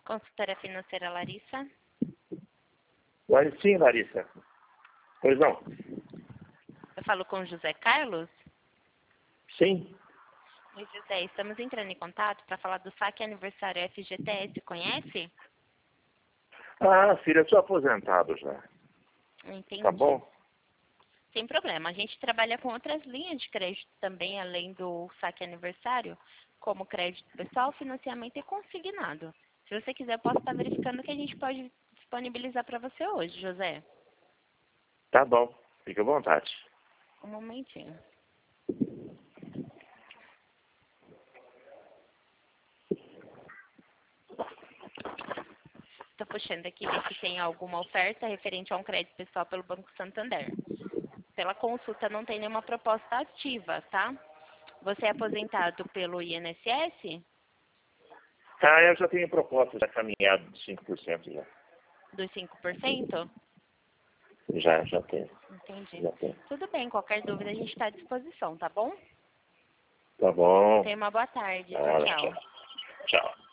Consultora financeira Larissa. Sim, Larissa. Pois não? Eu falo com o José Carlos. Sim. Oi, José, estamos entrando em contato para falar do saque aniversário FGTS, conhece? Ah, filha, eu sou aposentado já. Entendi. Tá bom? Sem problema. A gente trabalha com outras linhas de crédito também, além do saque aniversário, como crédito pessoal, financiamento e consignado. Se você quiser, eu posso estar verificando o que a gente pode disponibilizar para você hoje, José. Tá bom. Fique à vontade. Um momentinho. Estou puxando aqui ver se tem alguma oferta referente a um crédito pessoal pelo Banco Santander. Pela consulta não tem nenhuma proposta ativa, tá? Você é aposentado pelo INSS? Ah, eu já tenho proposta já caminhada de 5% já. Dos 5%? Já tenho. Entendi. Já tenho. Tudo bem, qualquer dúvida a gente está à disposição, tá bom? Tá bom. Tenha uma boa tarde. Tchau, Ah, tchau. tchau. Tchau.